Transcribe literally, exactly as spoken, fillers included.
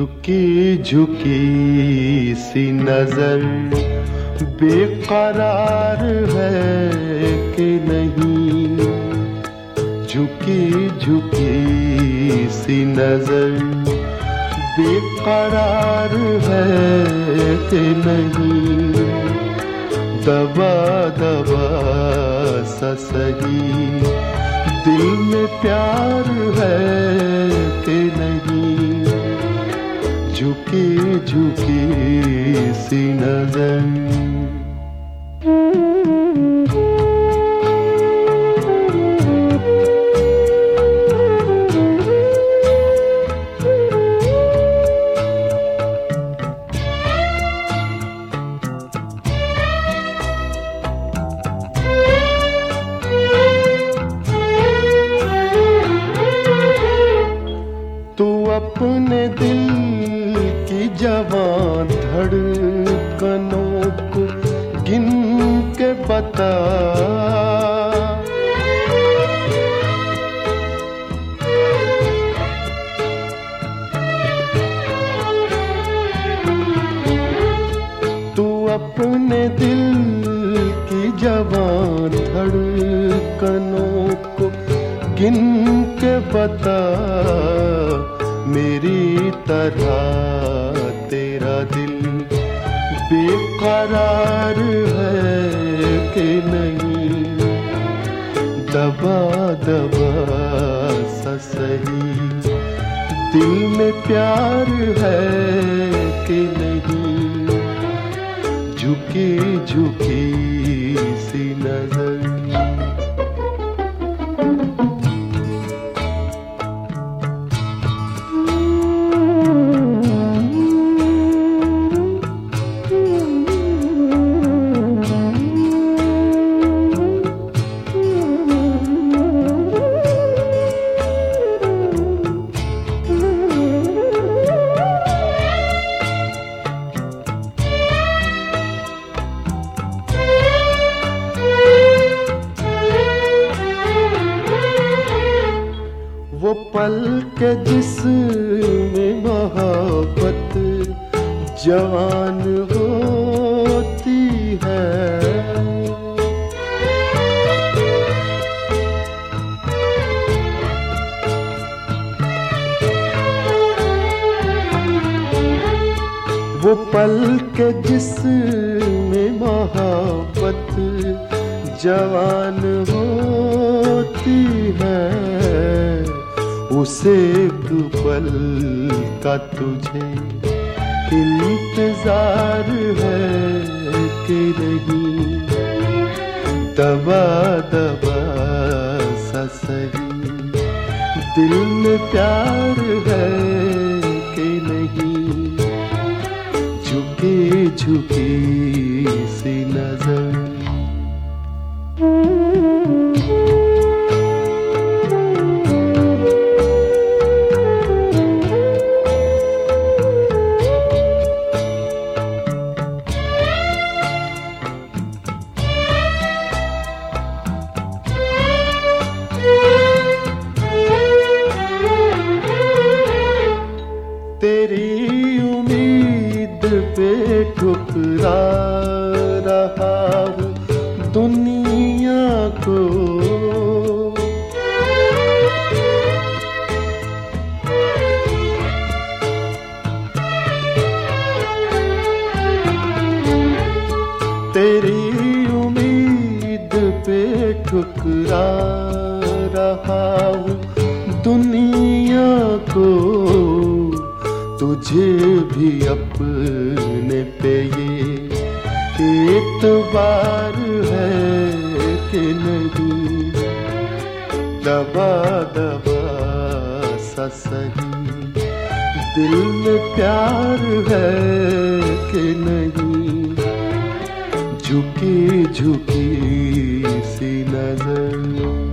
झुकी झुकी सी नजर बेकरार है कि नहीं, झुकी झुकी सी नजर बेकरार है कि नहीं, दबा दबा सा सही दिल में प्यार है कि नहीं, झुकी झुकी सी नजर। तू अपने दिल की जवां धड़कनों को गिन के बता, तू अपने दिल की जवां धड़कनों को गिन के बता, मेरी तरह तेरा दिल बेकरार है कि नहीं, दबा दबा सा सही दिल में प्यार है कि नहीं, झुकी झुकी सी नजर। वो पल के जिसमें मोहब्बत जवान होती है, वो पल के जिसमें मोहब्बत जवान होती है, उसे एक पल का तुझे इंतजार है कि नहीं, दबा दबा सा सही दिल में प्यार है कि नहीं, झुकी झुकी सी नजर। तेरी उम्मीद पे ठुकरा रहा हूँ दुनिया को, तेरी उम्मीद पे ठुकरा रहा हूँ दुनिया को, तुझे भी अपने पे ये एतबार है कि नहीं, दबा दबा सा सही दिल में प्यार है कि नहीं, झुकी झुकी सी नजर।